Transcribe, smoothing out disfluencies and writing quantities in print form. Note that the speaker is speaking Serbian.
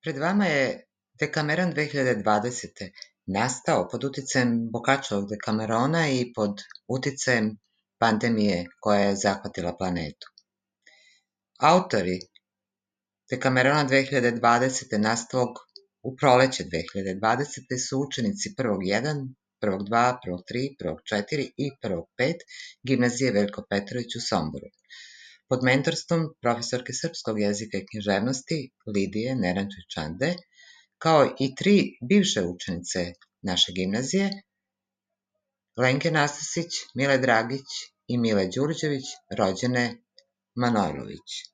Pred vama je Dekameron 2020. nastao pod uticajem Boccacciovog Dekamerona i pod uticajem pandemije koja je zahvatila planetu. Autori Dekamerona 2020. nastalog u proleće 2020. su učenici prvog 1, prvog 2, prvog 3, prvog 4 i prvog 5 gimnazije Veljko Petrović u Somboru, pod mentorstvom profesorke srpskog jezika i književnosti Lidije Nerančić-Čande, kao i 3 bivše učenice naše gimnazije, Lenke Nastasić, Mile Dragić i Mile Đurđević, rođene Manojlović.